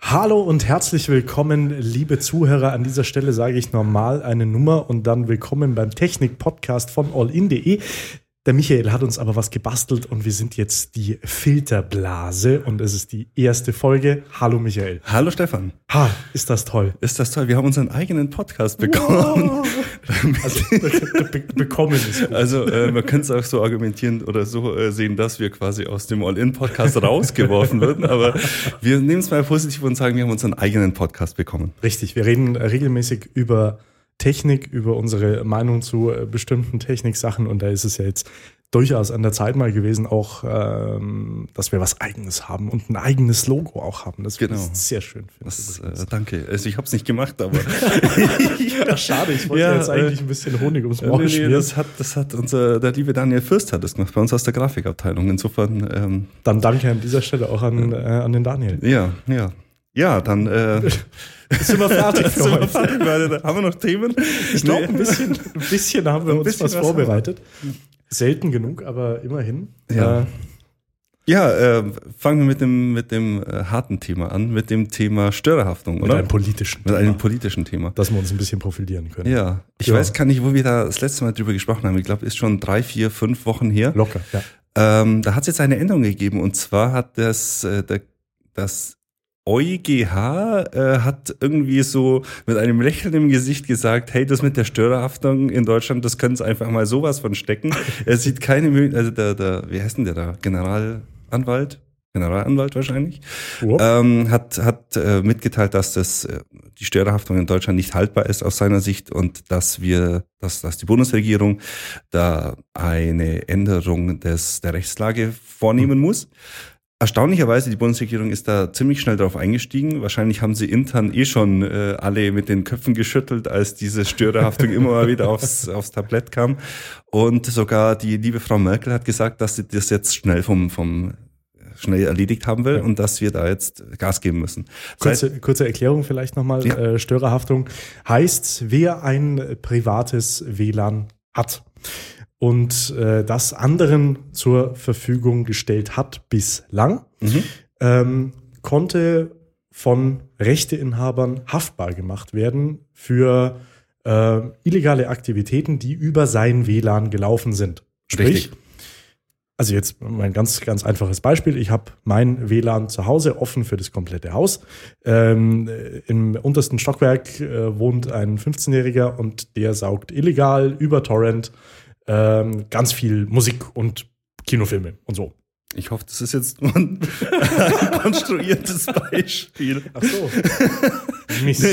Hallo und herzlich willkommen, liebe Zuhörer. An dieser Stelle sage ich normal eine Nummer und dann willkommen beim Technik-Podcast von allin.de. Der Michael hat uns aber was gebastelt und wir sind jetzt die Filterblase und es ist die erste Folge. Hallo Michael. Hallo Stefan. Ha, ist das toll. Ist das toll. Wir haben unseren eigenen Podcast bekommen. Wow. Also, bekommen ist gut. Also man könnte es auch so argumentieren oder so sehen, dass wir quasi aus dem All-In-Podcast rausgeworfen würden. Aber wir nehmen es mal positiv und sagen, wir haben unseren eigenen Podcast bekommen. Richtig, wir reden regelmäßig über Technik, über unsere Meinung zu bestimmten Techniksachen und da ist es ja jetzt durchaus an der Zeit mal gewesen, auch, dass wir was Eigenes haben und ein eigenes Logo auch haben. Das ist sehr schön. Danke. Also ich habe es nicht gemacht, aber ja, schade. Ich wollte jetzt eigentlich ein bisschen Honig ums Maul schmieren. Das hat der liebe Daniel Fürst hat das gemacht, bei uns aus der Grafikabteilung. Insofern dann danke an dieser Stelle auch an den Daniel. Ja, dann sind wir fertig für heute. Haben wir noch Themen? Ich glaube, ein bisschen haben wir uns was vorbereitet. Selten genug, aber immerhin. Ja, fangen wir mit dem harten Thema an, mit dem Thema Störerhaftung, oder? Mit einem politischen Thema. Dass wir uns ein bisschen profilieren können. Ja, ich weiß gar nicht, wo wir da das letzte Mal drüber gesprochen haben. Ich glaube, ist schon 3, 4, 5 Wochen her. Locker, ja. Da hat es jetzt eine Änderung gegeben und zwar hat das EuGH hat irgendwie so mit einem Lächeln im Gesicht gesagt, hey, das mit der Störerhaftung in Deutschland, das können sie einfach mal sowas von stecken. Er sieht keine Möglichkeit, also wie heißt denn der da? Generalanwalt wahrscheinlich, hat mitgeteilt, dass die Störerhaftung in Deutschland nicht haltbar ist aus seiner Sicht und dass die Bundesregierung da eine Änderung der Rechtslage vornehmen muss. Erstaunlicherweise, die Bundesregierung ist da ziemlich schnell drauf eingestiegen. Wahrscheinlich haben sie intern schon alle mit den Köpfen geschüttelt, als diese Störerhaftung immer mal wieder aufs Tablett kam. Und sogar die liebe Frau Merkel hat gesagt, dass sie das jetzt schnell schnell erledigt haben will und dass wir da jetzt Gas geben müssen. Kurze Erklärung vielleicht nochmal. Ja. Störerhaftung heißt, wer ein privates WLAN hat und das anderen zur Verfügung gestellt hat bislang, konnte von Rechteinhabern haftbar gemacht werden für illegale Aktivitäten, die über sein WLAN gelaufen sind. Sprich, richtig. Also jetzt mein ganz, ganz einfaches Beispiel. Ich habe mein WLAN zu Hause offen für das komplette Haus. Im untersten Stockwerk wohnt ein 15-Jähriger und der saugt illegal über Torrent ganz viel Musik und Kinofilme und so. Ich hoffe, das ist jetzt nur ein konstruiertes Beispiel. Ach so. Mist.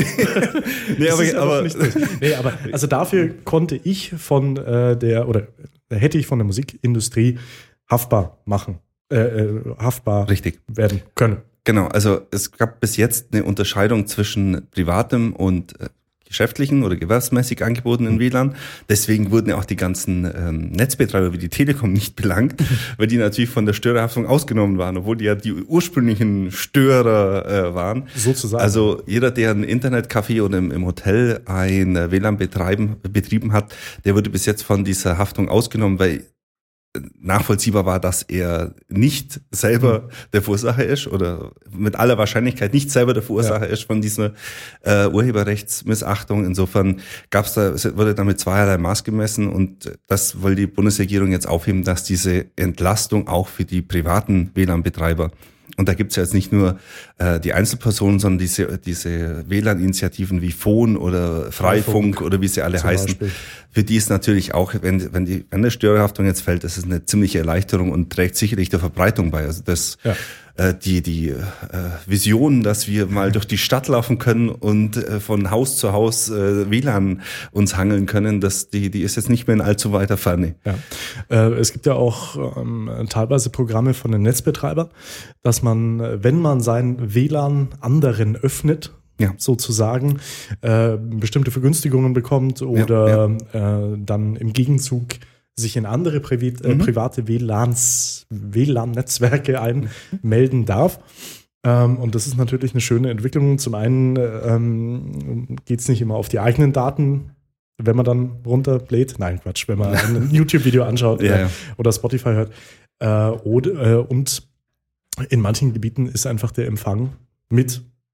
aber also dafür konnte ich hätte ich von der Musikindustrie haftbar Richtig. werden können. Genau, also es gab bis jetzt eine Unterscheidung zwischen privatem und geschäftlichen oder gewerbsmäßig angebotenen WLAN. Deswegen wurden ja auch die ganzen Netzbetreiber wie die Telekom nicht belangt, weil die natürlich von der Störerhaftung ausgenommen waren, obwohl die ja die ursprünglichen Störer waren. Sozusagen. Also jeder, der ein Internetcafé oder im Hotel ein WLAN betrieben hat, der wurde bis jetzt von dieser Haftung ausgenommen, weil nachvollziehbar war, dass er nicht selber der Verursacher ist oder mit aller Wahrscheinlichkeit nicht selber der Verursacher ist von dieser Urheberrechtsmissachtung. Insofern wurde damit zweierlei Maß gemessen und das will die Bundesregierung jetzt aufheben, dass diese Entlastung auch für die privaten WLAN-Betreiber, und da gibt's ja jetzt nicht nur die Einzelpersonen, sondern diese WLAN-Initiativen wie Phone oder Freifunk oder wie sie alle heißen. Beispiel. Für die ist natürlich auch, wenn eine Störerhaftung jetzt fällt, das ist eine ziemliche Erleichterung und trägt sicherlich der Verbreitung bei. Also die Vision, dass wir mal durch die Stadt laufen können und von Haus zu Haus WLAN uns hangeln können, die ist jetzt nicht mehr in allzu weiter Ferne. Ja. Es gibt ja auch teilweise Programme von den Netzbetreibern, dass man, wenn man sein WLAN anderen öffnet, sozusagen, bestimmte Vergünstigungen bekommt oder dann im Gegenzug sich in andere private WLAN-Netzwerke einmelden darf. Und das ist natürlich eine schöne Entwicklung. Zum einen geht es nicht immer auf die eigenen Daten, wenn man dann runterlädt. Nein, Quatsch, wenn man ein YouTube-Video anschaut oder Spotify hört. Und in manchen Gebieten ist einfach der Empfang mit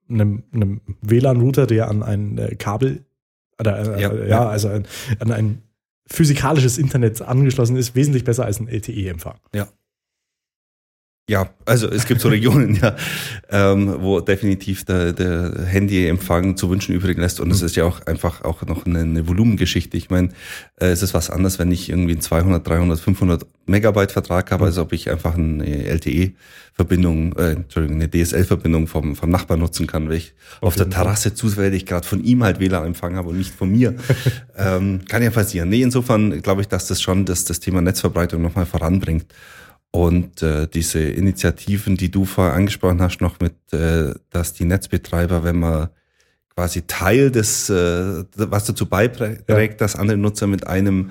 einem WLAN-Router, der an ein Kabel, also an ein physikalisches Internet angeschlossen ist, wesentlich besser als ein LTE-Empfang. Ja. Ja, also es gibt so Regionen, wo definitiv der Handyempfang zu wünschen übrig lässt. Und es ist ja auch einfach auch noch eine Volumengeschichte. Ich meine, es ist was anderes, wenn ich irgendwie einen 200, 300, 500 Megabyte Vertrag habe, als ob ich einfach eine LTE-Verbindung, eine DSL-Verbindung vom Nachbarn nutzen kann, weil ich auf der Terrasse zufällig gerade von ihm halt WLAN-Empfang habe und nicht von mir. Kann ja passieren. Nee, insofern glaube ich, dass das schon das Thema Netzverbreitung nochmal voranbringt. Und diese Initiativen, die du vorher angesprochen hast, noch mit, dass die Netzbetreiber, wenn man quasi Teil des, was dazu beiträgt, dass andere Nutzer mit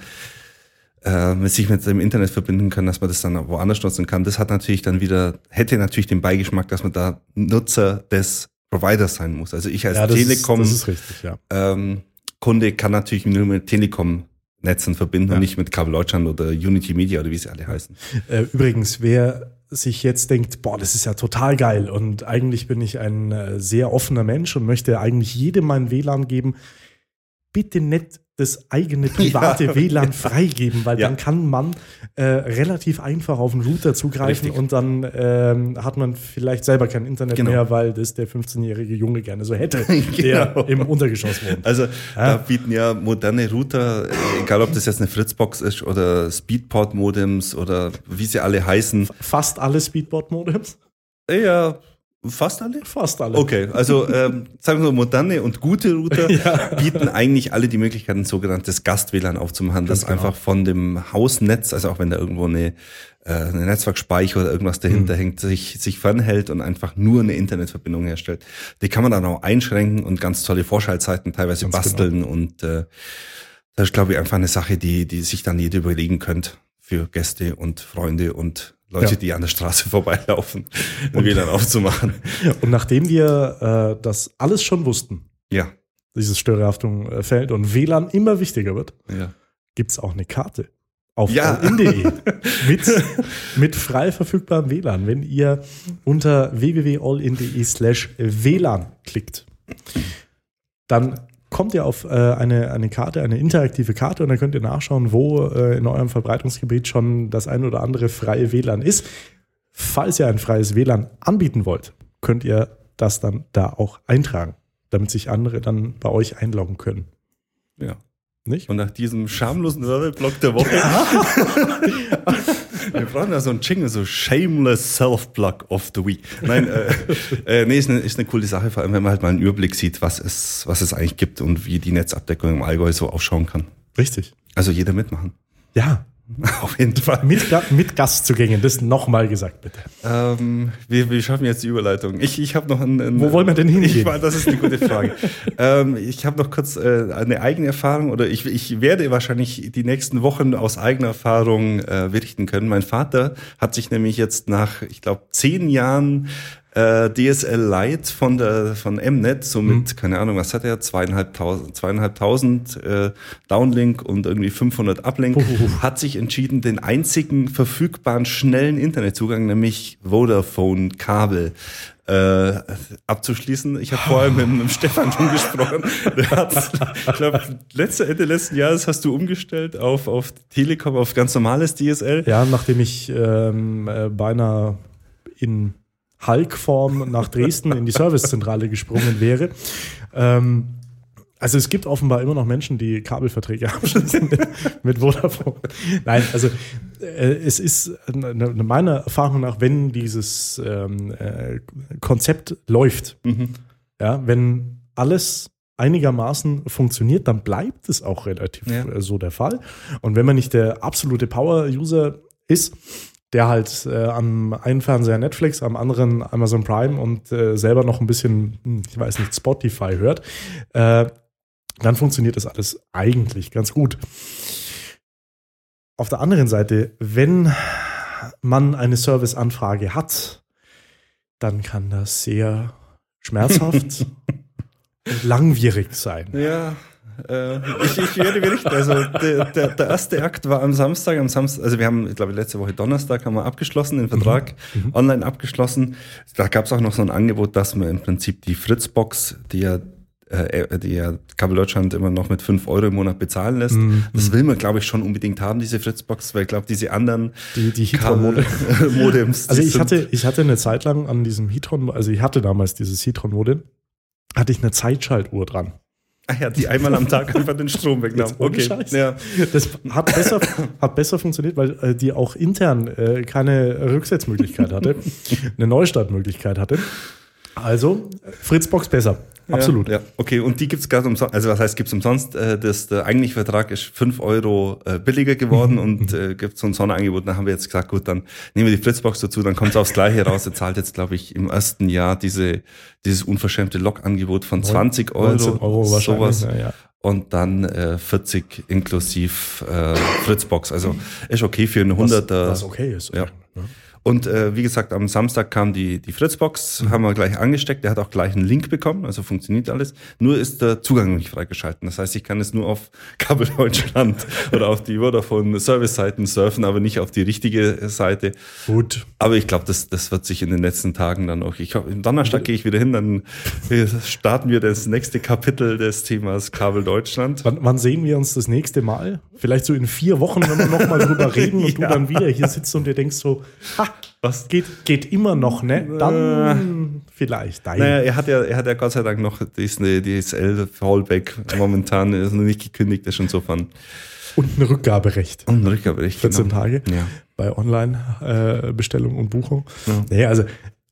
sich mit dem Internet verbinden können, dass man das dann woanders nutzen kann, das hätte natürlich den Beigeschmack, dass man da Nutzer des Providers sein muss. Also ich als Telekom das ist richtig, Kunde kann natürlich nur mit Telekom-Netzen verbinden und nicht mit Kabel Deutschland oder Unity Media oder wie sie alle heißen. Übrigens, wer sich jetzt denkt, boah, das ist ja total geil und eigentlich bin ich ein sehr offener Mensch und möchte eigentlich jedem mein WLAN geben, bitte nicht das eigene private WLAN freigeben, weil dann kann man relativ einfach auf den Router zugreifen und dann hat man vielleicht selber kein Internet mehr, weil das der 15-jährige Junge gerne so hätte, der im Untergeschoss wohnt. Also da bieten ja moderne Router, egal ob das jetzt eine Fritzbox ist oder Speedport-Modems oder wie sie alle heißen. Fast alle Speedport-Modems? Ja, fast alle? Fast alle. Okay, also sagen wir mal, moderne und gute Router bieten eigentlich alle die Möglichkeit, ein sogenanntes Gast-WLAN aufzumachen, das einfach von dem Hausnetz, also auch wenn da irgendwo eine Netzwerkspeicher oder irgendwas dahinter hängt, sich fernhält und einfach nur eine Internetverbindung herstellt. Die kann man dann auch einschränken und ganz tolle Vorschaltzeiten teilweise basteln und das ist, glaube ich, einfach eine Sache, die sich dann jeder überlegen könnte für Gäste und Freunde und Leute, die an der Straße vorbeilaufen, um WLAN aufzumachen. Und nachdem wir das alles schon wussten, dieses Störerhaftung fällt und WLAN immer wichtiger wird, gibt es auch eine Karte auf allin.de mit frei verfügbarem WLAN. Wenn ihr unter www.allin.de/WLAN klickt, dann kommt ihr auf eine Karte, eine interaktive Karte und dann könnt ihr nachschauen, wo in eurem Verbreitungsgebiet schon das ein oder andere freie WLAN ist. Falls ihr ein freies WLAN anbieten wollt, könnt ihr das dann da auch eintragen, damit sich andere dann bei euch einloggen können. Ja. Nicht? Und nach diesem schamlosen Werbeblock der Woche wir brauchen ja so einen Jingle, so Shameless Self-Plug of the Week. Nein, ist eine coole Sache, vor allem wenn man halt mal einen Überblick sieht, was es eigentlich gibt und wie die Netzabdeckung im Allgäu so ausschauen kann. Richtig. Also jeder mitmachen. Ja. Auf jeden Fall. Mit Gastzugängen, das nochmal gesagt, bitte. Wir schaffen jetzt die Überleitung. Ich habe noch Wo wollen wir denn hingehen? Das ist eine gute Frage. Ich habe noch kurz eine eigene Erfahrung oder ich werde wahrscheinlich die nächsten Wochen aus eigener Erfahrung berichten können. Mein Vater hat sich nämlich jetzt nach, ich glaube, 10 Jahren DSL Lite von Mnet, so mit, keine Ahnung, was hat er, 2.500 Downlink und irgendwie 500 Uplink, hat sich entschieden, den einzigen verfügbaren schnellen Internetzugang, nämlich Vodafone-Kabel, abzuschließen. Ich habe vorher mit dem Stefan schon gesprochen. Der hat, ich glaube, Ende letzten Jahres hast du umgestellt auf Telekom, auf ganz normales DSL. Ja, nachdem ich beinahe in Hulk-Form nach Dresden in die Servicezentrale gesprungen wäre. Also es gibt offenbar immer noch Menschen, die Kabelverträge abschließen mit Vodafone. Nein, also es ist meiner Erfahrung nach, wenn dieses Konzept läuft, wenn alles einigermaßen funktioniert, dann bleibt es auch relativ so der Fall. Und wenn man nicht der absolute Power-User ist, der halt am einen Fernseher Netflix, am anderen Amazon Prime und selber noch ein bisschen, ich weiß nicht, Spotify hört, dann funktioniert das alles eigentlich ganz gut. Auf der anderen Seite, wenn man eine Serviceanfrage hat, dann kann das sehr schmerzhaft und langwierig sein. Ja, Ich werde berichten. Also der erste Akt war am Samstag. Also wir haben, ich glaube, letzte Woche Donnerstag haben wir abgeschlossen, den Vertrag online abgeschlossen. Da gab es auch noch so ein Angebot, dass man im Prinzip die Fritzbox, die ja Kabel Deutschland immer noch mit 5 € im Monat bezahlen lässt. Das will man, glaube ich, schon unbedingt haben, diese Fritzbox, weil ich glaube, diese anderen die Hitron-Modems. Also ich hatte eine Zeit lang an diesem Hitron, also ich hatte damals dieses Hitron-Modem, hatte ich eine Zeitschaltuhr dran. Ach ja, die einmal am Tag einfach den Strom wegnahm. Okay. Ja. Das hat besser funktioniert, weil die auch intern keine Rücksetzmöglichkeit hatte, eine Neustartmöglichkeit hatte. Also Fritzbox besser. Absolut. Ja. Okay, und die gibt's gerade umsonst, also was heißt gibt's umsonst? Der eigentliche Vertrag ist 5 € billiger geworden und gibt so ein Sonderangebot. Da haben wir jetzt gesagt, gut, dann nehmen wir die Fritzbox dazu, dann kommt es aufs Gleiche raus. Er zahlt jetzt, glaube ich, im ersten Jahr dieses unverschämte Log-Angebot von 20 €. 19 € wahrscheinlich. Sowas. Ja. Und dann 40 inklusiv Fritzbox. Also ist okay für eine 100er. Was okay ist. Ja. Und wie gesagt, am Samstag kam die Fritzbox, haben wir gleich angesteckt. Der hat auch gleich einen Link bekommen, also funktioniert alles. Nur ist der Zugang nicht freigeschalten. Das heißt, ich kann es nur auf Kabel Deutschland oder auf die Vodafone Service-Seiten surfen, aber nicht auf die richtige Seite. Gut. Aber ich glaube, das wird sich in den letzten Tagen dann auch. Am Donnerstag gehe ich wieder hin, dann starten wir das nächste Kapitel des Themas Kabel Deutschland. Wann sehen wir uns das nächste Mal? Vielleicht so in 4 Wochen, wenn wir nochmal drüber reden und du dann wieder hier sitzt und dir denkst so, was geht immer noch, ne? Dann vielleicht. Naja, er hat ja Gott sei Dank noch DSL-Fallback momentan, ist noch nicht gekündigt, ist insofern. Und ein Rückgaberecht. 14 Tage bei Online-Bestellung und Buchung. Ja. Naja, also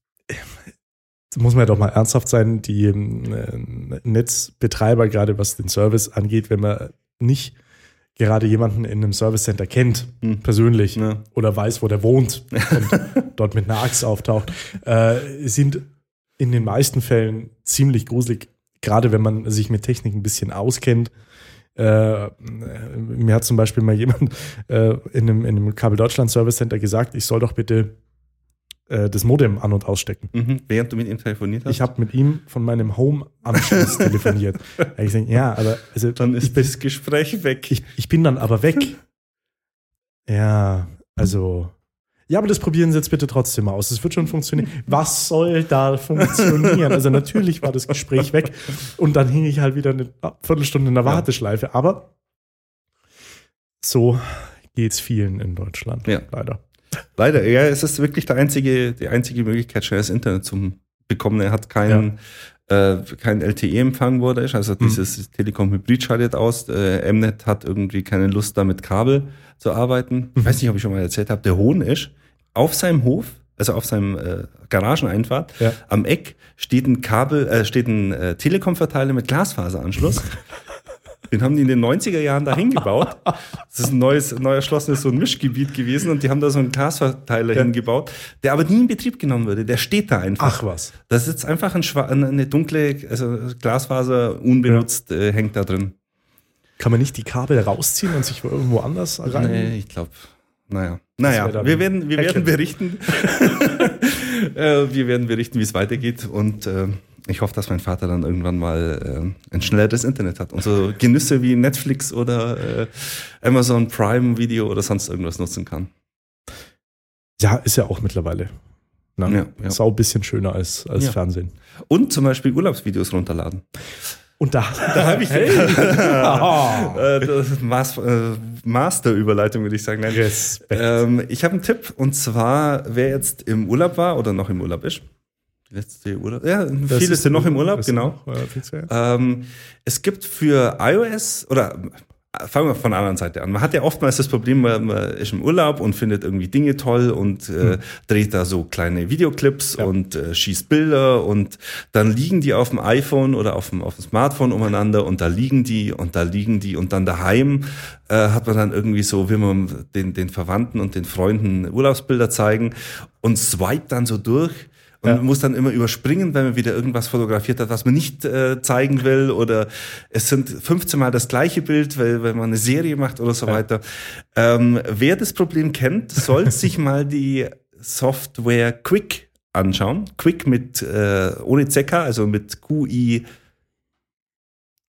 muss man ja doch mal ernsthaft sein, die Netzbetreiber, gerade was den Service angeht, wenn man nicht gerade jemanden in einem Service Center kennt, persönlich, oder weiß, wo der wohnt und dort mit einer Axt auftaucht, sind in den meisten Fällen ziemlich gruselig, gerade wenn man sich mit Technik ein bisschen auskennt. Mir hat zum Beispiel mal jemand in einem Kabel Deutschland Service Center gesagt, ich soll doch bitte das Modem an- und ausstecken. Während du mit ihm telefoniert hast? Ich habe mit ihm von meinem Home-Anschluss telefoniert. Ich sage, ja, aber also, dann ist das Gespräch weg. Ich bin dann aber weg. Ja, also. Ja, aber das probieren Sie jetzt bitte trotzdem mal aus. Es wird schon funktionieren. Was soll da funktionieren? Also natürlich war das Gespräch weg und dann hing ich halt wieder eine Viertelstunde in der Warteschleife. Aber so geht's vielen in Deutschland. Ja. Leider, ja, es ist wirklich die einzige Möglichkeit, schnelles Internet zu bekommen. Er hat kein LTE-Empfang, wo er ist. Also dieses Telekom Hybrid scheidet aus. Mnet hat irgendwie keine Lust, da mit Kabel zu arbeiten. Ich weiß nicht, ob ich schon mal erzählt habe. Der Hohn ist auf seinem Hof, also auf seinem Garageneinfahrt, am Eck steht ein Telekom-Verteiler mit Glasfaseranschluss. Den haben die in den 90er Jahren da hingebaut. Das ist ein neu erschlossenes so ein Mischgebiet gewesen und die haben da so einen Glasverteiler hingebaut, der aber nie in Betrieb genommen wurde. Der steht da einfach. Ach was. Da sitzt einfach eine dunkle Glasfaser, unbenutzt, hängt da drin. Kann man nicht die Kabel rausziehen und sich irgendwo anders rein? Nee, ich glaube, naja, wir werden berichten. Wir werden berichten, wie es weitergeht und ich hoffe, dass mein Vater dann irgendwann mal ein schnelleres Internet hat und so Genüsse wie Netflix oder Amazon Prime Video oder sonst irgendwas nutzen kann. Ja, ist ja auch mittlerweile. Ist auch ein bisschen schöner als Fernsehen. Und zum Beispiel Urlaubsvideos runterladen. Und da habe ich Masterüberleitung, würde ich sagen. Nein. Ich habe einen Tipp und zwar, wer jetzt im Urlaub war oder noch im Urlaub ist. Letzte Urlaub. Ja, viele sind noch im Urlaub, genau. Es gibt für iOS oder fangen wir von der anderen Seite an. Man hat ja oftmals das Problem, man ist im Urlaub und findet irgendwie Dinge toll und dreht da so kleine Videoclips und schießt Bilder und dann liegen die auf dem iPhone oder auf dem Smartphone umeinander und da liegen die und dann daheim hat man dann irgendwie so, will man den Verwandten und den Freunden Urlaubsbilder zeigen und swipet dann so durch. Und muss dann immer überspringen, wenn man wieder irgendwas fotografiert hat, was man nicht zeigen will. Oder es sind 15 Mal das gleiche Bild, weil man eine Serie macht oder so weiter. Wer das Problem kennt, soll sich mal die Software Quick anschauen. Quick mit ohne ZK, also mit QI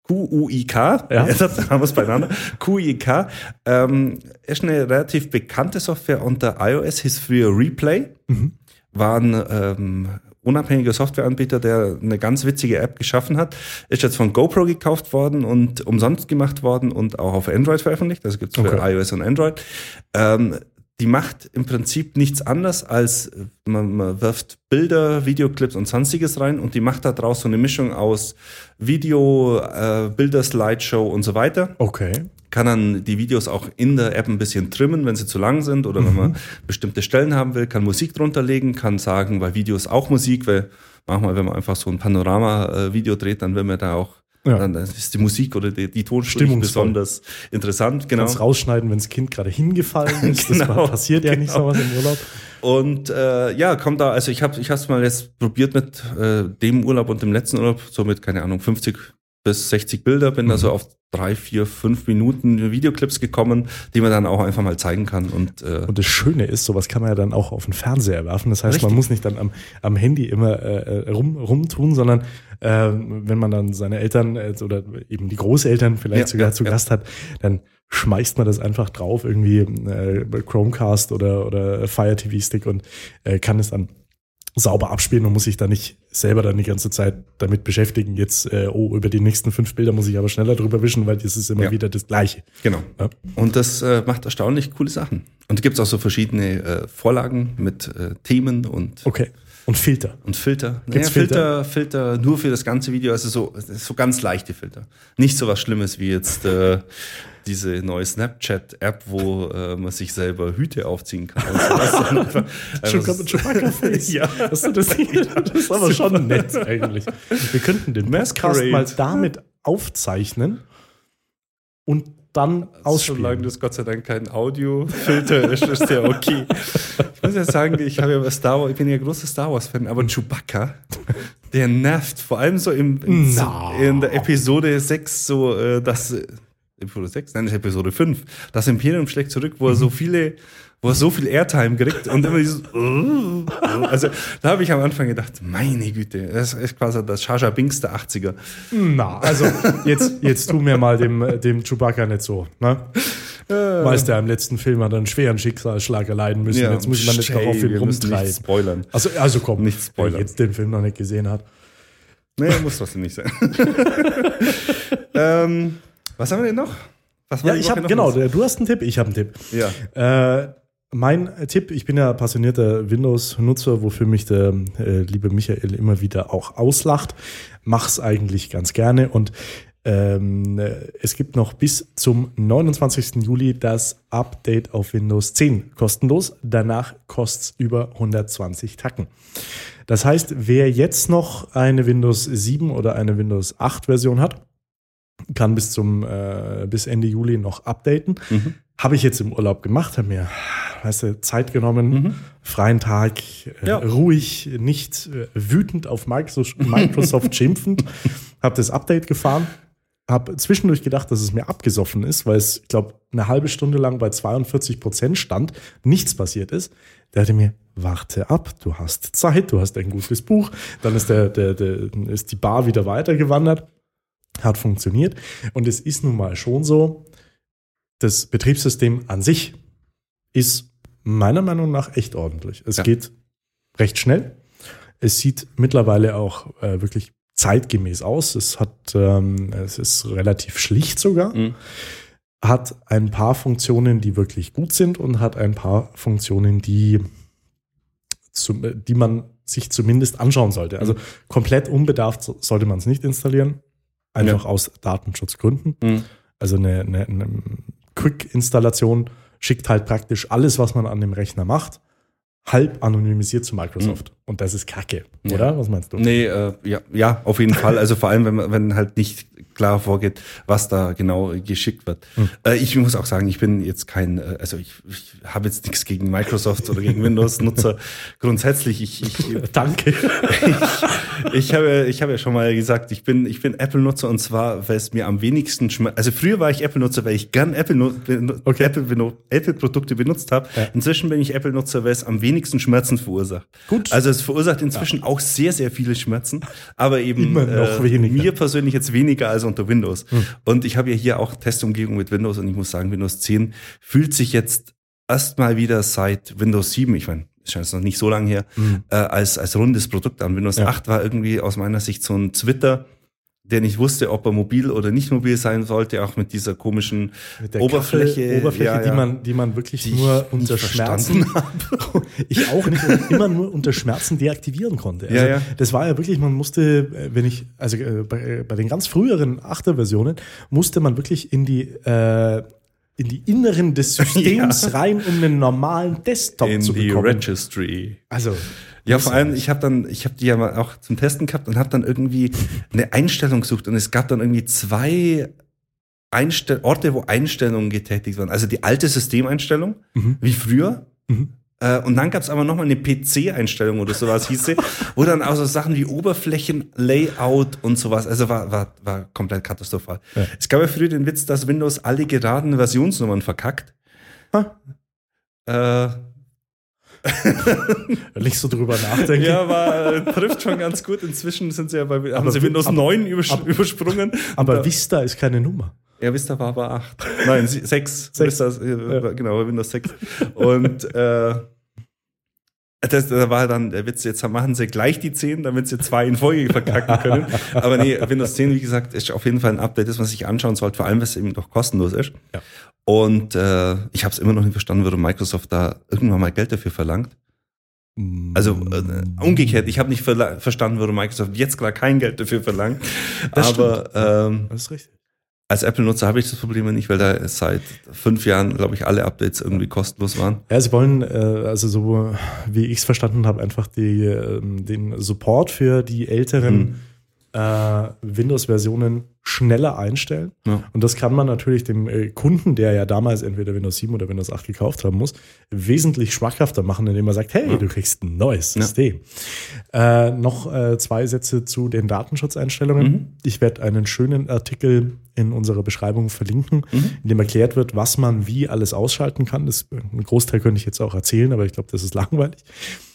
QUIK, jetzt haben wir es beieinander. QUIK ist eine relativ bekannte Software unter iOS, hieß früher Replay. War ein unabhängiger Softwareanbieter, der eine ganz witzige App geschaffen hat. Ist jetzt von GoPro gekauft worden und umsonst gemacht worden und auch auf Android veröffentlicht. Also gibt es für iOS und Android. Die macht im Prinzip nichts anderes als man wirft Bilder, Videoclips und sonstiges rein und die macht da draus so eine Mischung aus Video, Bilder, Slideshow und so weiter. Okay. Kann dann die Videos auch in der App ein bisschen trimmen, wenn sie zu lang sind oder wenn man bestimmte Stellen haben will, kann Musik drunter legen, kann sagen, bei Videos auch Musik, weil manchmal, wenn man einfach so ein Panorama-Video dreht, dann will man da auch dann ist die Musik oder die Tonstimmung besonders interessant. Genau. Kannst rausschneiden, wenn das Kind gerade hingefallen ist. Das passiert ja nicht so was im Urlaub. Und kommt da, also ich hab's mal jetzt probiert mit dem Urlaub und dem letzten Urlaub, so mit, keine Ahnung, 50 bis 60 Bilder, bin also auf 3, 4, 5 Minuten Videoclips gekommen, die man dann auch einfach mal zeigen kann. Und das Schöne ist, sowas kann man ja dann auch auf den Fernseher werfen. Das heißt, man muss nicht dann am Handy immer rumtun, sondern wenn man dann seine Eltern oder eben die Großeltern vielleicht sogar zu Gast hat, dann schmeißt man das einfach drauf, irgendwie Chromecast oder Fire TV Stick und kann es dann sauber abspielen und muss sich da nicht selber dann die ganze Zeit damit beschäftigen. Jetzt, über die nächsten 5 Bilder muss ich aber schneller drüber wischen, weil das ist immer wieder das Gleiche. Genau. Ja. Und das macht erstaunlich coole Sachen. Und da gibt es auch so verschiedene Vorlagen mit Themen und Und Filter. Und Filter. Gibt's Filter nur für das ganze Video, also so ganz leichte Filter. Nicht so was Schlimmes wie jetzt diese neue Snapchat-App, wo man sich selber Hüte aufziehen kann. Chewbacca-Face. Ja. Das ist aber schon nett eigentlich. Wir könnten den Podcast mal damit aufzeichnen und dann ausspielen. Solange das Gott sei Dank kein Audio-Filter ist ja okay. Ich muss ja sagen, ich bin ja großer Star Wars-Fan, aber Chewbacca, der nervt. Vor allem so in der Episode 6, so das Episode 6? Nein, das ist Episode 5. Das Imperium schlägt zurück, wo er so viel Airtime kriegt und immer dieses also da habe ich am Anfang gedacht, meine Güte, das ist quasi das Jar Jar Binks der 80er. Also jetzt tu mir mal dem Chewbacca nicht so, ne? Weißt du, im letzten Film hat er einen schweren Schicksalsschlag erleiden müssen. Ja, jetzt muss man nicht noch auf ihn rumtreiben. Nicht spoilern. Also komm, nicht spoilern. Wer jetzt den Film noch nicht gesehen hat. Nee, muss trotzdem nicht sein. Was haben wir denn noch? Du hast einen Tipp, ich habe einen Tipp. Ja. Mein Tipp, ich bin ja passionierter Windows-Nutzer, wofür mich der liebe Michael immer wieder auch auslacht. Mach's eigentlich ganz gerne und es gibt noch bis zum 29. Juli das Update auf Windows 10 kostenlos. Danach kostet's über 120 Tacken. Das heißt, wer jetzt noch eine Windows 7 oder eine Windows 8 Version hat, kann bis Ende Juli noch updaten. Habe ich jetzt im Urlaub gemacht, habe mir Zeit genommen, freien Tag, ruhig, nicht wütend auf Microsoft schimpfend, habe das Update gefahren, habe zwischendurch gedacht, dass es mir abgesoffen ist, weil es, glaube eine halbe Stunde lang bei 42% stand, nichts passiert ist. Der hatte mir, warte ab, du hast Zeit, du hast ein gutes Buch, dann ist ist die Bar wieder weitergewandert. Hat funktioniert. Und es ist nun mal schon so, das Betriebssystem an sich ist meiner Meinung nach echt ordentlich. Es geht recht schnell. Es sieht mittlerweile auch wirklich zeitgemäß aus. Es ist relativ schlicht sogar. Hat ein paar Funktionen, die wirklich gut sind und hat ein paar Funktionen, die man sich zumindest anschauen sollte. Also komplett unbedarft sollte man es nicht installieren. Einfach aus Datenschutzgründen. Also eine Quick-Installation schickt halt praktisch alles, was man an dem Rechner macht, halb anonymisiert zu Microsoft. Und das ist Kacke, oder? Was meinst du? Nee, ja, auf jeden Fall. Also vor allem, wenn halt nicht klar vorgeht, was da genau geschickt wird. Ich muss auch sagen, ich bin jetzt kein, ich habe jetzt nichts gegen Microsoft oder gegen Windows-Nutzer. Grundsätzlich, Danke. Ich habe ja schon mal gesagt, ich bin Apple-Nutzer und zwar, weil es mir am wenigsten schmerzt. Also früher war ich Apple-Nutzer, weil ich gern Apple-Produkte benutzt habe. Ja. Inzwischen bin ich Apple-Nutzer, weil es am wenigsten Schmerzen verursacht. Gut. Also es verursacht inzwischen auch sehr, sehr viele Schmerzen, aber eben immer noch weniger. Mir persönlich jetzt weniger als unter Windows. Und ich habe ja hier auch Testumgebung mit Windows und ich muss sagen, Windows 10 fühlt sich jetzt erstmal wieder seit Windows 7, ich meine, ist jetzt noch nicht so lange her, als rundes Produkt an. Windows 8 war irgendwie aus meiner Sicht so ein Twitter, der nicht wusste, ob er mobil oder nicht mobil sein sollte, auch mit dieser komischen Oberfläche, die man wirklich nur unter Schmerzen, ich auch nicht, immer nur unter Schmerzen deaktivieren konnte. Also das war ja wirklich, man musste, bei den ganz früheren 8er-Versionen musste man wirklich in die Inneren des Systems rein, um einen normalen Desktop zu bekommen. In die Registry. Also ja, vor allem, ich habe die ja mal auch zum Testen gehabt und habe dann irgendwie eine Einstellung gesucht und es gab dann irgendwie 2 Orte, wo Einstellungen getätigt waren. Also die alte Systemeinstellung, wie früher. Und dann gab es aber nochmal eine PC-Einstellung oder sowas hieße, wo dann auch so Sachen wie Oberflächenlayout und sowas, also war komplett katastrophal. Ja. Es gab ja früher den Witz, dass Windows alle geraden Versionsnummern verkackt. Nicht so drüber nachdenken. Ja, trifft schon ganz gut. Inzwischen haben sie Windows 9 übersprungen. Aber Vista ist keine Nummer. Ja, Vista war aber 8. Nein, 6. Vista, genau, Windows 6. Und da war dann der Witz, jetzt machen sie gleich die 10, damit sie 2 in Folge verkacken können. Aber nee, Windows 10, wie gesagt, ist auf jeden Fall ein Update, das man sich anschauen sollte, vor allem, weil es eben doch kostenlos ist. Ja. Und ich habe es immer noch nicht verstanden, warum Microsoft da irgendwann mal Geld dafür verlangt. Also umgekehrt, ich habe nicht verstanden, warum Microsoft jetzt gerade kein Geld dafür verlangt. Das ist richtig. Als Apple-Nutzer habe ich das Problem nicht, weil da seit 5 Jahren, glaube ich, alle Updates irgendwie kostenlos waren. Ja, sie wollen, also so wie ich es verstanden habe, einfach den Support für die älteren Windows-Versionen schneller einstellen. Ja. Und das kann man natürlich dem Kunden, der ja damals entweder Windows 7 oder Windows 8 gekauft haben muss, wesentlich schmackhafter machen, indem man sagt, hey, du kriegst ein neues System. Noch 2 Sätze zu den Datenschutzeinstellungen. Ich werde einen schönen Artikel in unserer Beschreibung verlinken, in dem erklärt wird, was man wie alles ausschalten kann. Einen Großteil könnte ich jetzt auch erzählen, aber ich glaube, das ist langweilig.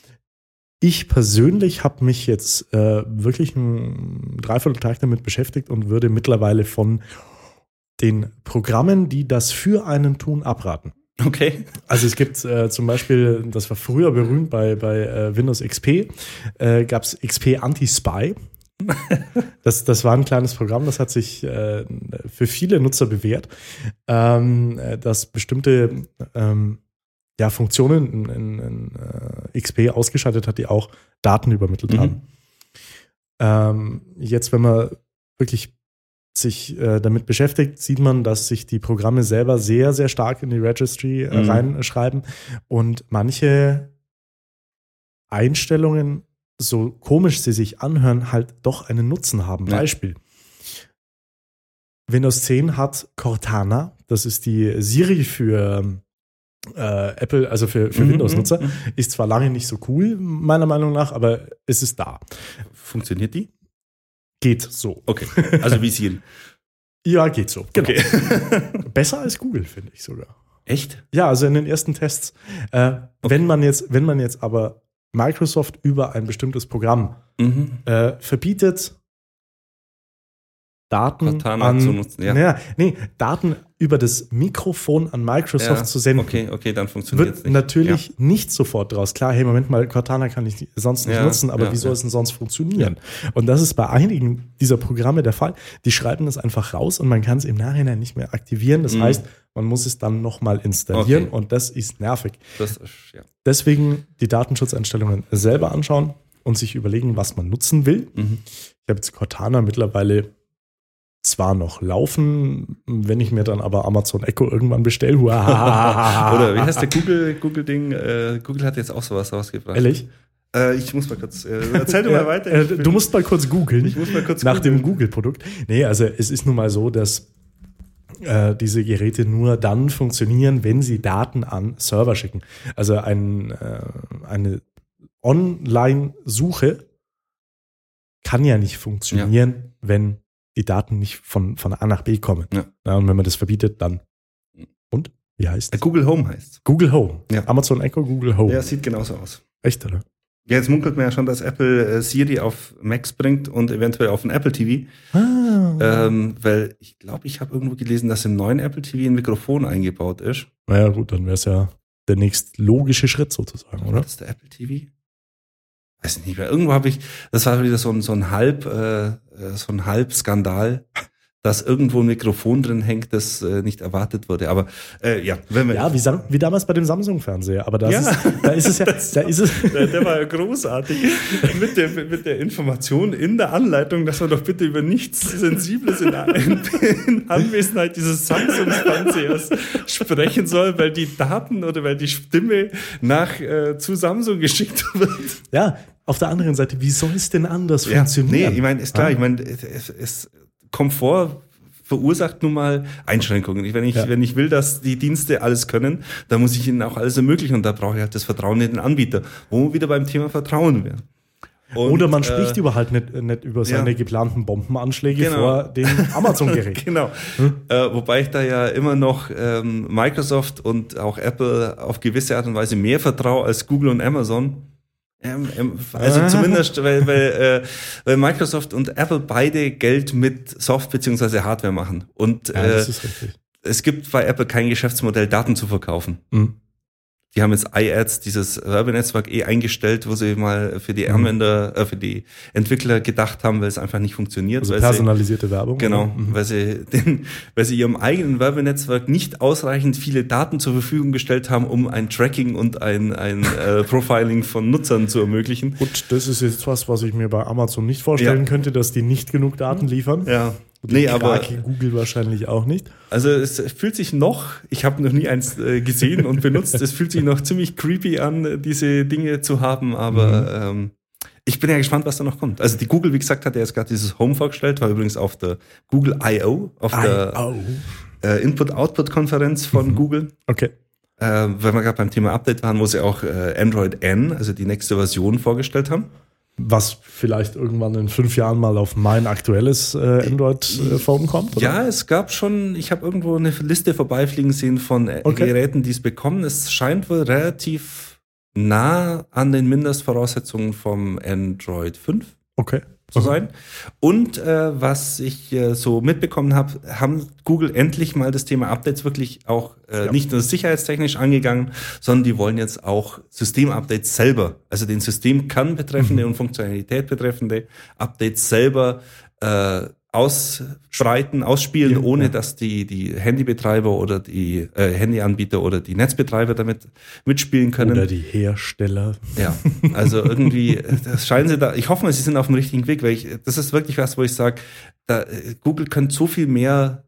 Ich persönlich habe mich jetzt wirklich einen Dreivierteltag damit beschäftigt und würde mittlerweile von den Programmen, die das für einen tun, abraten. Okay. Also es gibt zum Beispiel, das war früher berühmt bei Windows XP, gab es XP Anti-Spy. Das war ein kleines Programm, das hat sich für viele Nutzer bewährt, dass bestimmte Funktionen in XP ausgeschaltet hat, die auch Daten übermittelt haben. Jetzt, wenn man wirklich sich damit beschäftigt, sieht man, dass sich die Programme selber sehr, sehr stark in die Registry reinschreiben und manche Einstellungen, so komisch sie sich anhören, halt doch einen Nutzen haben. Ja. Beispiel. Windows 10 hat Cortana, das ist die Siri für Apple, also für Windows-Nutzer, ist zwar lange nicht so cool, meiner Meinung nach, aber es ist da. Funktioniert die? Geht so. Okay, also wie Siri. Ja, geht so. Genau. Okay. Besser als Google, finde ich sogar. Echt? Ja, also in den ersten Tests. Okay. Wenn man jetzt aber Microsoft über ein bestimmtes Programm verbietet, Daten Cortana zu nutzen, Daten über das Mikrofon an Microsoft zu senden. Okay, dann funktioniert es nicht. Natürlich nicht sofort draus. Klar, hey, Moment mal, Cortana kann ich sonst nicht nutzen, aber wie soll es denn sonst funktionieren? Ja. Und das ist bei einigen dieser Programme der Fall. Die schreiben das einfach raus und man kann es im Nachhinein nicht mehr aktivieren. Das heißt, man muss es dann nochmal installieren und das ist nervig. Deswegen die Datenschutzeinstellungen selber anschauen und sich überlegen, was man nutzen will. Ich habe jetzt Cortana mittlerweile zwar noch laufen, wenn ich mir dann aber Amazon Echo irgendwann bestelle. Oder wie heißt der Google-Ding? Google hat jetzt auch sowas rausgebracht. Ehrlich? Ich muss mal kurz, erzähl dir mal weiter. Du musst mal kurz googeln. Ich muss mal kurz nach dem Google-Produkt. Nee, also es ist nun mal so, dass diese Geräte nur dann funktionieren, wenn sie Daten an Server schicken. Also eine Online-Suche kann ja nicht funktionieren, wenn die Daten nicht von A nach B kommen. Ja. Ja, und wenn man das verbietet, dann. Und? Wie heißt es? Google Home heißt. Google Home. Ja. Amazon Echo, Google Home. Ja, sieht genauso aus. Echt, oder? Ja, jetzt munkelt man ja schon, dass Apple Siri auf Macs bringt und eventuell auf ein Apple TV. Weil ich glaube, ich habe irgendwo gelesen, dass im neuen Apple TV ein Mikrofon eingebaut ist. Naja, gut, dann wäre es ja der nächst logische Schritt sozusagen, oder? Das ist der Apple TV? Weiß ich nicht mehr. Irgendwo habe ich, das war wieder so ein Halbskandal, dass irgendwo ein Mikrofon drin hängt, das nicht erwartet wurde. Aber wenn wir wie damals bei dem Samsung-Fernseher. Aber da ist es. Der war ja großartig. mit der Information in der Anleitung, dass man doch bitte über nichts Sensibles in Anwesenheit dieses Samsung-Fernsehers sprechen soll, weil die Daten oder weil die Stimme zu Samsung geschickt wird. Ja, auf der anderen Seite, wie soll es denn anders funktionieren? Nee, ich meine, ist klar, es Komfort verursacht nun mal Einschränkungen. Wenn ich will, dass die Dienste alles können, dann muss ich ihnen auch alles ermöglichen und da brauche ich halt das Vertrauen in den Anbieter, wo wir wieder beim Thema Vertrauen wären. Oder man spricht überhaupt nicht über seine geplanten Bombenanschläge vor dem Amazon-Gerät. Genau. Wobei ich da ja immer noch Microsoft und auch Apple auf gewisse Art und Weise mehr vertraue als Google und Amazon. Also zumindest, weil Microsoft und Apple beide Geld mit Soft- bzw. Hardware machen. Und das ist richtig. Es gibt bei Apple kein Geschäftsmodell, Daten zu verkaufen. Mhm. Die haben jetzt iAds, dieses Werbenetzwerk eingestellt, wo sie mal für die Anwender, für die Entwickler gedacht haben, weil es einfach nicht funktioniert. Also personalisierte Werbung. Genau, weil sie ihrem eigenen Werbenetzwerk nicht ausreichend viele Daten zur Verfügung gestellt haben, um ein Tracking und ein Profiling von Nutzern zu ermöglichen. Gut, das ist jetzt was ich mir bei Amazon nicht vorstellen könnte, dass die nicht genug Daten liefern. Ja. Aber Google wahrscheinlich auch nicht. Also es fühlt sich ich habe noch nie eins gesehen und benutzt, es fühlt sich noch ziemlich creepy an, diese Dinge zu haben, aber ich bin ja gespannt, was da noch kommt. Also die Google, wie gesagt, hat ja jetzt gerade dieses Home vorgestellt, war übrigens auf der Google I.O., auf der Input-Output-Konferenz von Google. Okay. Weil wir gerade beim Thema Update waren, wo sie auch Android N, also die nächste Version, vorgestellt haben. Was vielleicht irgendwann in 5 Jahren mal auf mein aktuelles Android-Phone kommt? Oder? Ja, es gab schon, ich habe irgendwo eine Liste vorbeifliegen sehen von Geräten, die es bekommen. Es scheint wohl relativ nah an den Mindestvoraussetzungen vom Android 5 zu sein. Und was ich so mitbekommen habe, haben Google endlich mal das Thema Updates wirklich auch nicht nur sicherheitstechnisch angegangen, sondern die wollen jetzt auch Systemupdates selber, also den Systemkern betreffende und Funktionalität betreffende Updates selber ausspielen, ohne dass die Handybetreiber oder die Handyanbieter oder die Netzbetreiber damit mitspielen können. Oder die Hersteller. Ja, also irgendwie, das scheinen sie da, ich hoffe mal, sie sind auf dem richtigen Weg, weil das ist wirklich was, wo ich sage, Google könnte so viel mehr,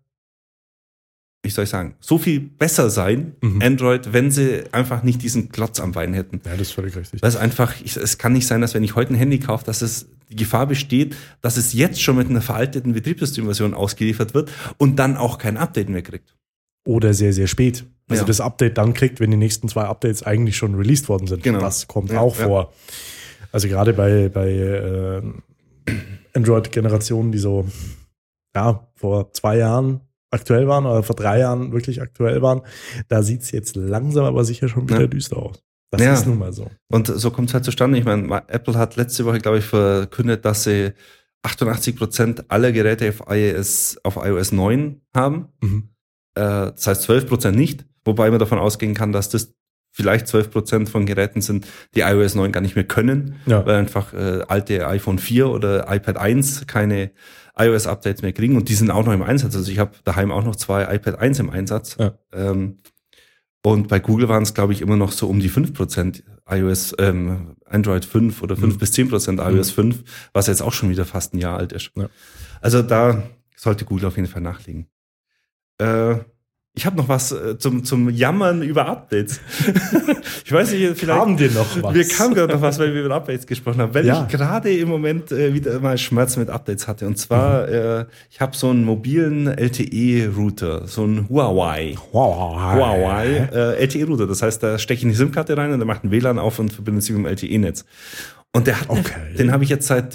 so viel besser sein, Android, wenn sie einfach nicht diesen Klotz am Bein hätten. Ja, das ist völlig richtig. Weil es kann nicht sein, dass wenn ich heute ein Handy kaufe, dass die Gefahr besteht, dass es jetzt schon mit einer veralteten Betriebssystemversion ausgeliefert wird und dann auch kein Update mehr kriegt. Oder sehr, sehr spät. Also das Update dann kriegt, wenn die nächsten 2 Updates eigentlich schon released worden sind. Genau. Das kommt auch vor. Also gerade bei Android-Generationen, die so vor 2 Jahren aktuell waren oder vor 3 Jahren wirklich aktuell waren, da sieht es jetzt langsam aber sicher schon wieder düster aus. Das ist nun mal so. Und so kommt es halt zustande. Ich meine, Apple hat letzte Woche, glaube ich, verkündet, dass sie 88% aller Geräte auf iOS 9 haben. Das heißt 12% nicht, wobei man davon ausgehen kann, dass das vielleicht 12% von Geräten sind, die iOS 9 gar nicht mehr können, weil einfach alte iPhone 4 oder iPad 1 keine iOS-Updates mehr kriegen und die sind auch noch im Einsatz. Also ich habe daheim auch noch 2 iPad 1 im Einsatz. Ja. Und bei Google waren es, glaube ich, immer noch so um die 5% iOS, Android 5 oder 5 bis 10% iOS 5, was jetzt auch schon wieder fast ein Jahr alt ist. Ja. Also da sollte Google auf jeden Fall nachlegen. Ich habe noch was zum Jammern über Updates. Ich weiß nicht, vielleicht haben wir noch was. Wir kamen gerade noch was, weil wir über Updates gesprochen haben, weil ich gerade im Moment wieder mal Schmerzen mit Updates hatte. Und zwar, ich habe so einen mobilen LTE-Router, so einen Huawei LTE-Router. Das heißt, da stecke ich eine SIM-Karte rein und der macht ein WLAN auf und verbindet sich mit dem LTE-Netz. Und den habe ich jetzt seit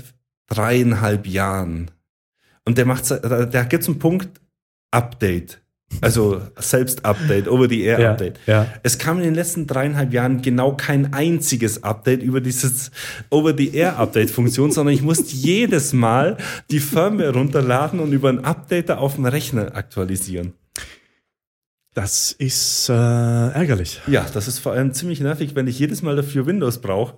3,5 Jahren. Und da gibt es einen Punkt, Update. Also Selbst-Update, Over-the-Air-Update. Ja. Es kam in den letzten 3,5 Jahren genau kein einziges Update über dieses Over-the-Air-Update-Funktion, sondern ich musste jedes Mal die Firmware runterladen und über einen Updater auf dem Rechner aktualisieren. Das ist ärgerlich. Ja, das ist vor allem ziemlich nervig, wenn ich jedes Mal dafür Windows brauche.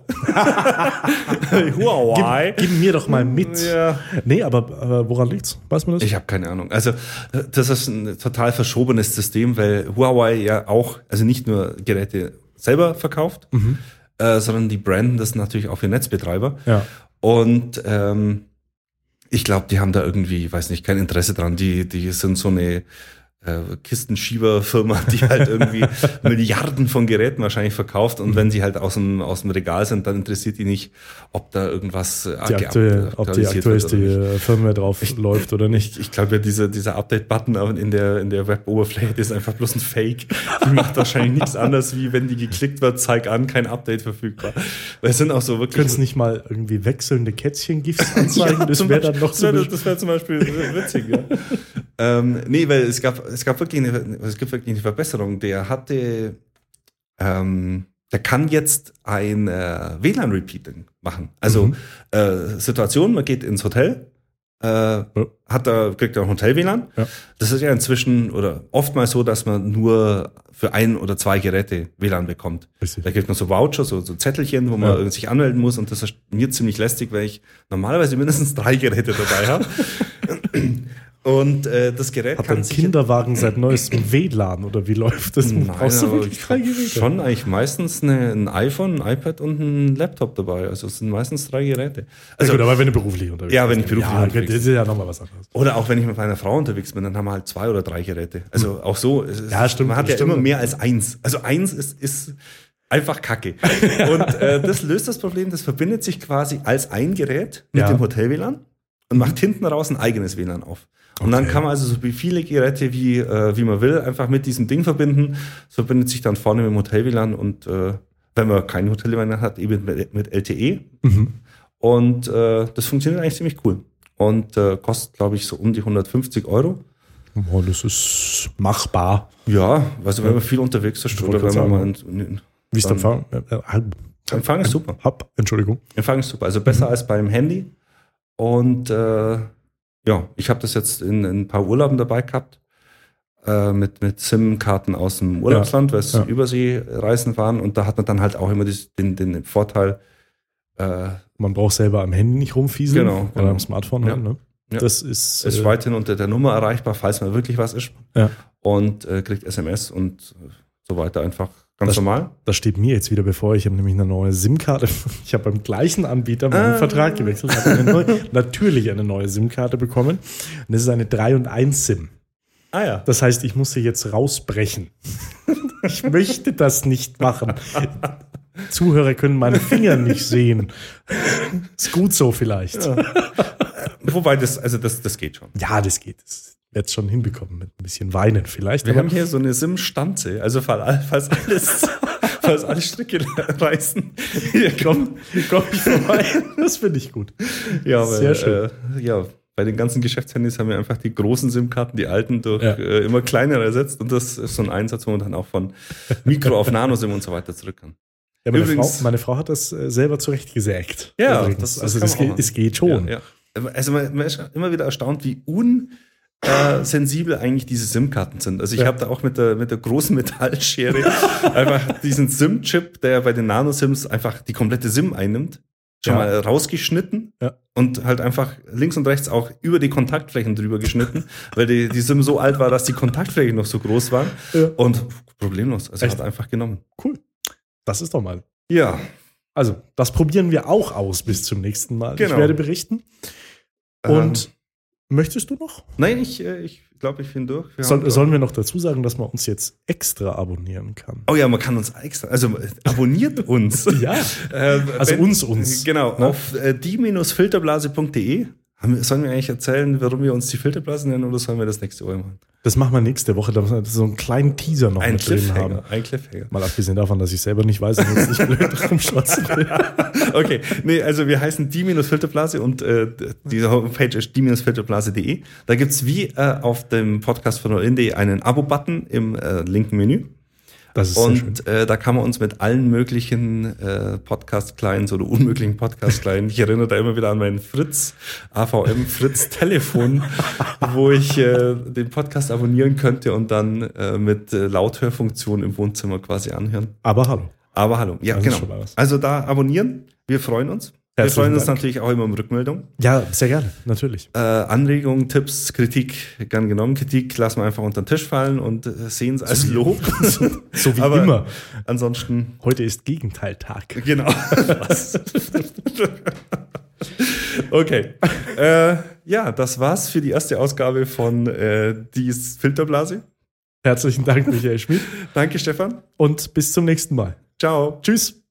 Huawei. Gib mir doch mal mit. Ja. Nee, aber woran liegt's? Weiß man das? Ich habe keine Ahnung. Also das ist ein total verschobenes System, weil Huawei ja auch, also nicht nur Geräte selber verkauft, sondern die branden das natürlich auch für Netzbetreiber. Ja. Und ich glaube, die haben da irgendwie, weiß nicht, kein Interesse dran. Die sind so eine Kistenschieberfirma, die halt irgendwie Milliarden von Geräten wahrscheinlich verkauft, und wenn sie halt aus dem Regal sind, dann interessiert die nicht, ob da irgendwas ob die aktuellste Firmware drauf läuft oder nicht. Ich glaube ja, dieser Update-Button in der Web-Oberfläche, das ist einfach bloß ein Fake. Die macht wahrscheinlich nichts anderes, wie wenn die geklickt wird, zeig an, kein Update verfügbar. Weil es sind auch so wirklich... Können es nicht mal irgendwie wechselnde Kätzchen-GIFs anzeigen? Das wäre dann noch so... Das wäre zum Beispiel witzig, ja. Nee, weil es gibt wirklich eine Verbesserung. Der kann jetzt ein WLAN-Repeating machen. Also Situation, man geht ins Hotel, kriegt er ein Hotel-WLAN. Ja. Das ist ja inzwischen oder oftmals so, dass man nur für 1 oder 2 Geräte WLAN bekommt. Richtig. Da gibt man so Voucher, so Zettelchen, wo man sich anmelden muss, und das ist mir ziemlich lästig, weil ich normalerweise mindestens 3 Geräte dabei habe. Und das Gerät hat ein Kinderwagen seit neuestem WLAN, oder wie läuft das? Brauchst du wirklich 3 Geräte? Schon eigentlich meistens ein iPhone, ein iPad und ein Laptop dabei. Also es sind meistens 3 Geräte. Also, ja gut, aber wenn du beruflich unterwegs bist. Ja, wenn ich beruflich unterwegs bin. Das ist ja nochmal was anderes. Oder auch wenn ich mit meiner Frau unterwegs bin, dann haben wir halt 2 oder 3 Geräte. Also auch so. Stimmt. Man hat ja immer mehr als 1. Also 1 ist einfach Kacke. Und das löst das Problem, das verbindet sich quasi als ein Gerät mit dem Hotel-WLAN und macht hinten raus ein eigenes WLAN auf. Und dann kann man also so viele Geräte wie man will einfach mit diesem Ding verbinden. Das verbindet sich dann vorne mit dem Hotel-WLAN, und wenn man kein Hotel-WLAN hat, eben mit LTE. Und das funktioniert eigentlich ziemlich cool. Und kostet, glaube ich, so um die 150 €. Oh, das ist machbar. Ja, also wenn man viel unterwegs ist oder wenn man mal... Wie ist der Empfang? Empfang ist super. Entschuldigung. Empfang ist super. Also besser als beim Handy. Und ich habe das jetzt in ein paar Urlauben dabei gehabt, mit SIM-Karten aus dem Urlaubsland, weil es Überseereisen waren, und da hat man dann halt auch immer den Vorteil. Man braucht selber am Handy nicht rumfieseln, genau. Oder am Smartphone. Ja. Halt, ne? Ja. Das ist weiterhin unter der Nummer erreichbar, falls mal wirklich was ist. Ja. Und kriegt SMS und so weiter einfach. Ganz normal? Das steht mir jetzt wieder bevor. Ich habe nämlich eine neue SIM-Karte. Ich habe beim gleichen Anbieter meinen Vertrag gewechselt. Ich habe natürlich eine neue SIM-Karte bekommen. Und das ist eine 3-in-1-SIM. Ah ja. Das heißt, ich muss sie jetzt rausbrechen. Ich möchte das nicht machen. Zuhörer können meine Finger nicht sehen. Ist gut so vielleicht. Ja. Wobei, das geht schon. Ja, das geht. Das werde es schon hinbekommen mit ein bisschen Weinen vielleicht. Wir haben hier so eine SIM-Stanze, also falls alle Stricke reißen, hier komm ich vorbei. Das finde ich gut. Ja, sehr schön. Bei den ganzen Geschäftshandys haben wir einfach die großen SIM-Karten, die alten, durch immer kleinere ersetzt, und das ist so ein Einsatz, wo man dann auch von Mikro auf Nano-SIM und so weiter zurück kann. Ja, meine Frau hat das selber zurechtgesägt. Ja, das geht schon. Ja. Also man ist immer wieder erstaunt, wie sensibel eigentlich diese SIM-Karten sind. Also ich habe da auch mit der großen Metallschere einfach diesen SIM-Chip, der bei den Nano-SIMs einfach die komplette SIM einnimmt, schon mal rausgeschnitten und halt einfach links und rechts auch über die Kontaktflächen drüber geschnitten, weil die SIM so alt war, dass die Kontaktflächen noch so groß waren. Ja. Und problemlos. Also hat einfach genommen. Cool. Das ist doch mal. Ja. Also, das probieren wir auch aus bis zum nächsten Mal. Genau. Ich werde berichten. Und möchtest du noch? Nein, ich glaube, ich bin durch. Sollen wir noch dazu sagen, dass man uns jetzt extra abonnieren kann? Oh ja, man kann uns extra, also abonniert uns. Ja, also uns. Genau, auf die-filterblase.de Sollen wir eigentlich erzählen, warum wir uns die Filterblase nennen, oder sollen wir das nächste Woche machen? Das machen wir nächste Woche, da wir so einen kleinen Teaser noch mit drin haben. Ein Cliffhanger. Mal abgesehen davon, dass ich selber nicht weiß und jetzt nicht blöd rumschlotzen will. Okay, nee, also wir heißen die-Filterblase und die Homepage ist die-filterblase.de. Da gibt's wie auf dem Podcast von Indie einen Abo-Button im linken Menü. Das ist und da kann man uns mit allen möglichen Podcast-Clients oder unmöglichen Podcast-Clients, ich erinnere da immer wieder an mein AVM-Fritz-Telefon, wo ich den Podcast abonnieren könnte und dann mit Lauthörfunktion im Wohnzimmer quasi anhören. Aber hallo. Ja, das genau. Also da abonnieren, wir freuen uns. Wir freuen uns natürlich auch immer um Rückmeldung. Ja, sehr gerne, natürlich. Anregungen, Tipps, Kritik, gern genommen. Kritik lassen wir einfach unter den Tisch fallen und sehen es als Lob. So wie immer. Ansonsten. Heute ist Gegenteiltag. Genau. Okay. Ja, das war's für die erste Ausgabe von Die Filterblase. Herzlichen Dank, Michael Schmidt. Danke, Stefan. Und bis zum nächsten Mal. Ciao. Tschüss.